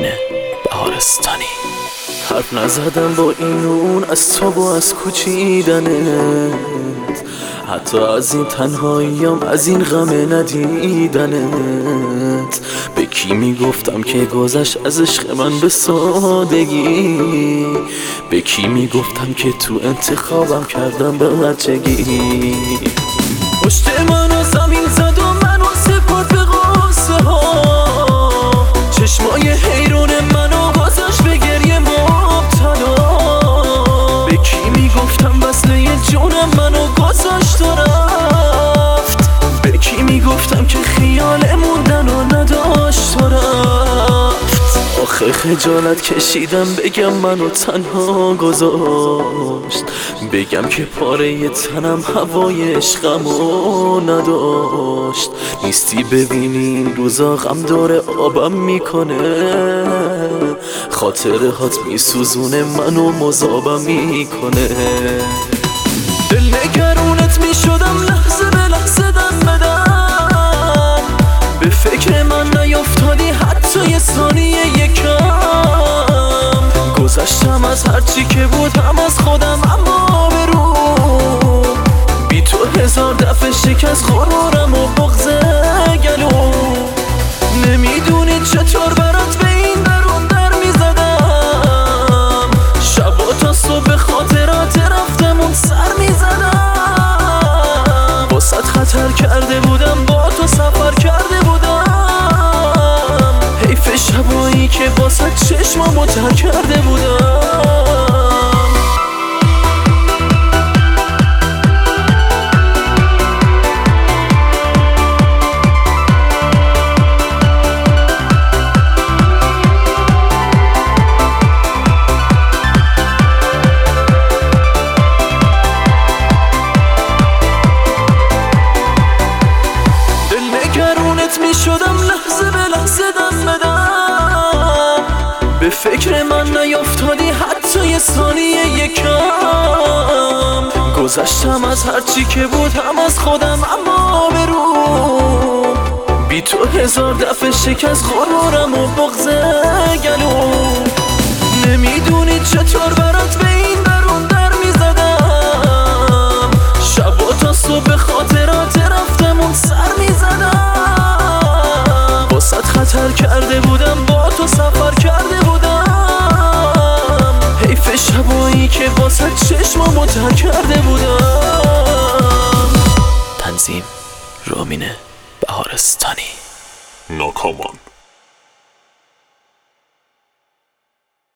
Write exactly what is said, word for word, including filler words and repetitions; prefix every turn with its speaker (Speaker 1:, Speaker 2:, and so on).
Speaker 1: رامین بهارستانی. حرف نزدم با این اون از تو و از کوچیدنت، حتی از این تنهاییم، از این غم ندیدنت. به کی میگفتم که گذشت از عشق من به سادگی؟ به کی میگفتم که تو انتخابم کردم به بچگی؟ پشت منو زمین زد و منو سپرد به قصه ها، چشمای حیرون منو گذاشت به گریه مبتلا. به کی میگفتم وصله جونم منو گذاشت و رفت؟ به کی میگفتم که خیال موندن و نداشت و رفت؟ آخه خجالت کشیدم بگم منو تنها گذاشت، بگم که پاره تنم هوای عشقمو نداشت. نیستی ببینی این روزا غم داره آبم میکنه، خاطره هات میسوزونه منو مذابم میکنه. دل نگرونت میشدم لحظه به لحظه دم بدم، به فکر من نیافتادی حتی یه ثانیه یکم. گذشتم از هرچی که بود هم از خودم، اما برو بی تو هزار دفعه شکست غرورم و بغض گلو. نمیدونی چطور برات به این درون در میزدم، شبا تا صبح خاطرات رفتمون سر میزدم. واسط خطر کرده بودم، با تو سفر کرده بودم، حیف شبایی که واسط چشمامو تر کرده بودم. میشدم لحظه به لحظه دم بدم، به فکر من نیافتادی حتی یه ثانیه یکم. گذشتم از هرچی که بود هم از خودم، اما برو بی تو هزار دفعه شکست غرورم و بغض گلو. نمیدونی چطور برات به این درون در میزدم، شبا تا صبح خاطرات رفتمون سر میزدم. واسط خطر کرده بودم، با تو سفر کرده بودم، حیف شبایی که واسط چشمامو تر کرده بودم. تنظیم رامین بهارستانی.
Speaker 2: ناکامان.